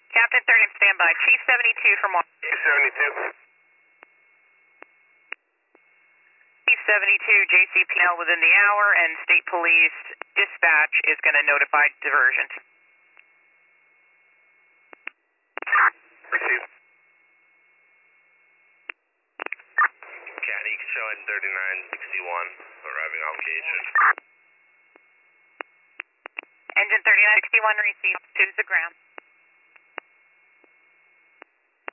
Captain 30 on standby. Chief 72 from Washington. Chief 72. Chief 72, JC Pinell within the hour, and State Police Dispatch is going to notify diversion. Receive. Caddy, showing 3961, arriving on location. Engine 3961 received to the ground.